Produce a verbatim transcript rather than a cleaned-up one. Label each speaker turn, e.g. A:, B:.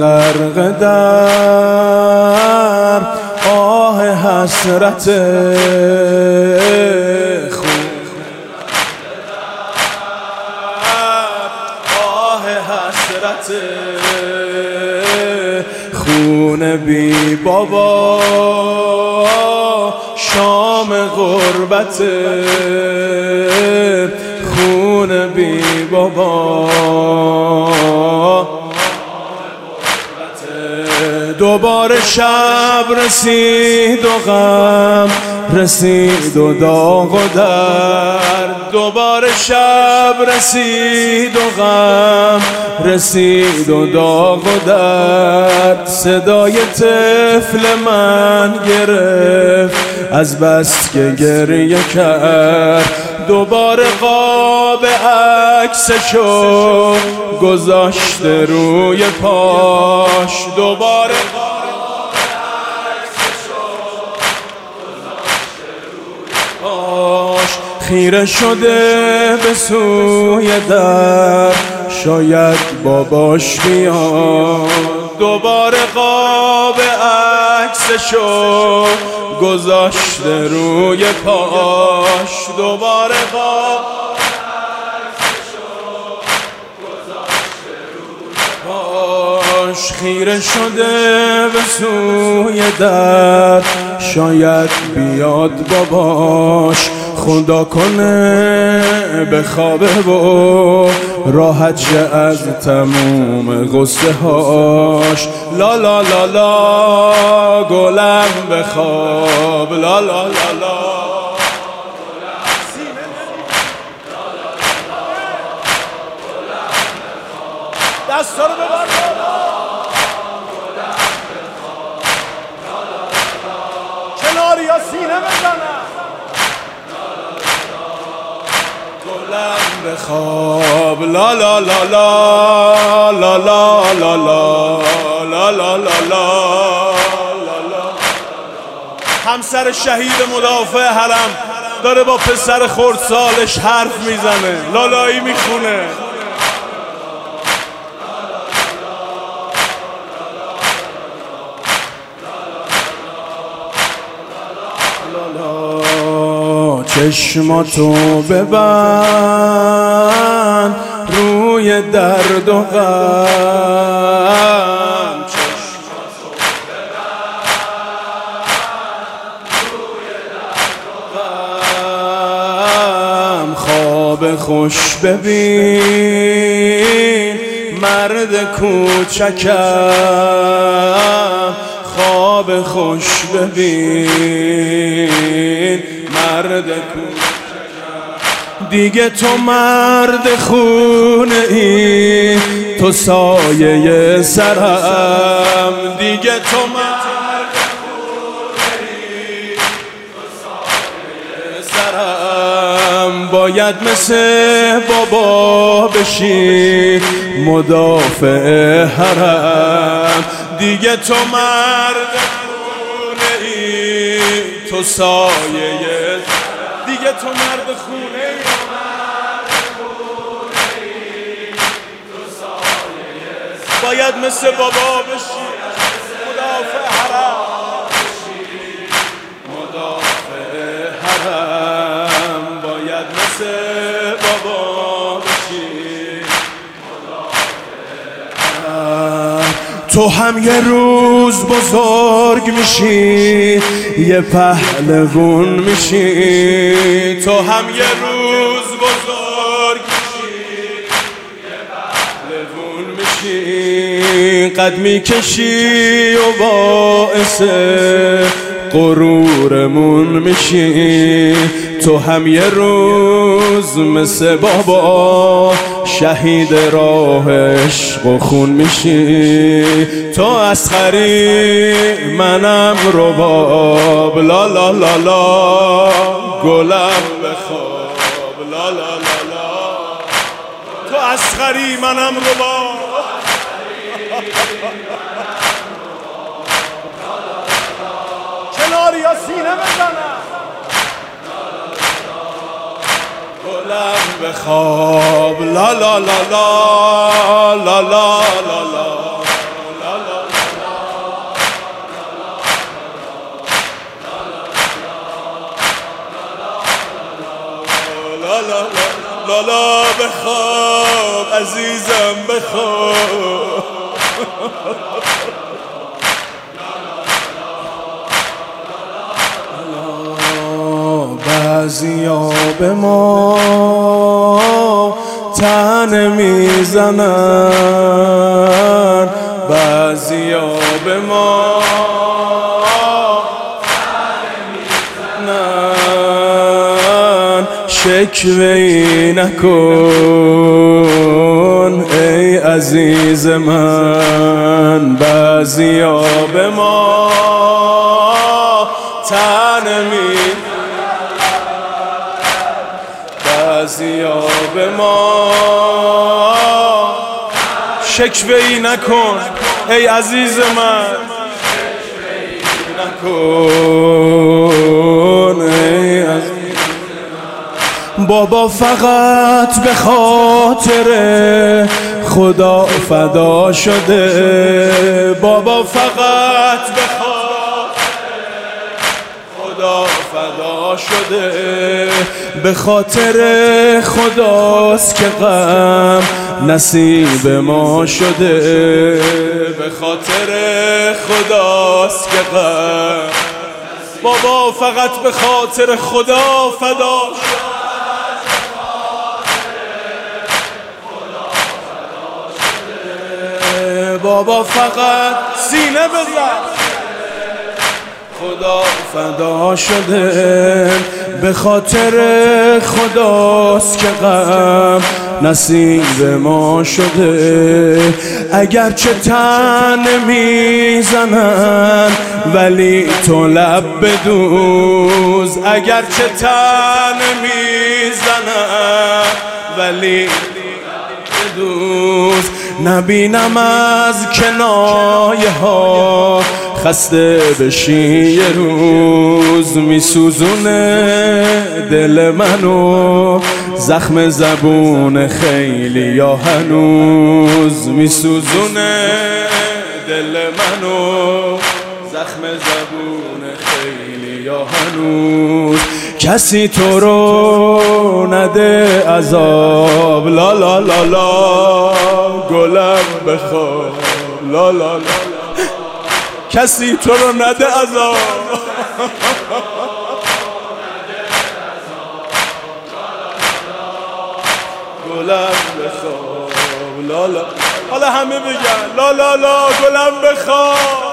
A: غرق در آه حسرت خون، آه حسرت خون بی بابا، شام غربت خون بی بابا. دوباره شب رسید و غم رسید و داغ و درد، دوباره شب رسید و غم رسید و داغ و درد. صدای طفل من گرفت از بس که گریه کرد، دوباره قاب عکسشو گذاشته روی پاش، دوباره قاب عکسشو گذاشته روی پاش. خیره شده به سوی در شاید باباش بیاد، دوباره قاب عکسشو گذاشته روی پاش، دوباره قاب عکسشو گذاشته روی پاش. خیره شده به سوی در شاید بیاد باباش، خدا کنه بخوابه و راحت شه از تموم غصه هاش. لا لا لا لا گلم بخواب، لا لا لا لا دستا رو ببر کناری یا سینه بزنم. گلم بخواب، لا لا لا لا لا لا لا لا لا لا لا لا. همسر شهید مدافع حرم داره با پسر خردسالش حرف میزنه، لالایی میخونه. چشماتو ببند روی درد و غم، چشماتو ببند روی درد و غم. خواب خوش ببین مرد کوچکم، خواب خوش ببین مرد کوچکم. دیگه تو مرد خونه ای تو سایه سرم، دیگه تو مرد خونه ای تو سایه سرم. باید مثل بابا بشی مدافع حرم، دیگه تو مرد خونه ای تو سایه، دیگه تو مرد خونه ای تو سایه. باید مثل بابا بشی مدافع حرم، مدافع حرم. باید مثل بابا بشی مدافع حرم. تو هم یه روز بزرگ میشی یه پهلوون میشی، تو هم یه روز بزرگ میشی یه پهلوون میشی. قد میکشی و باعث غرورمون میشی، تو هم یه روز مثل بابا شهید راه عشق و خون میشی. تو اسخری منم رباب، لا لا لا لا گلم بخواب، لا لا لا لا. تو اسخری منم رباب، کناری یا سینه بزنم. گلم بخواب، لا لا لا لا لا لا لا لا. عزیزم بخواب بعضیا به ما طعنه میزنن، بعضیا به ما طعنه میزنن. شکوه‌ای نکن ای عزیز من، بعضیا به ما طعنه میزنن، بعضیا به ما. شکوه‌ای نکن ای عزیز من، شکوه‌ای نکن ای عزیز من. بابا فقط به خاطر خدا فدا شده، بابا فقط به خدا فدا شده، به خاطر خداست که غم نصیب ما شده، به خاطر خداست که غم. بابا فقط به خاطر خدا فدا شده، بابا فقط سینه بزن خدا فدا شده، به خاطر خداست که غم نصیب ما شده. اگرچه طعنه میزنن ولی تو لب بدوز، اگرچه طعنه میزنن ولی بدوز. نبینم از کنایه ها خسته بشی یه روز، میسوزونه دل منو زخم زبون خیلی یا هنوز، میسوزونه دل منو زخم زبون خیلی یا هنوز. کسی تو رو نده عذاب، لا لا لا لا گلم بخواب، لا لا لا کسی تو رو نده عذاب، گلم بخواب، لا لا. حالا همه بگن لا لا لا گلم بخواب.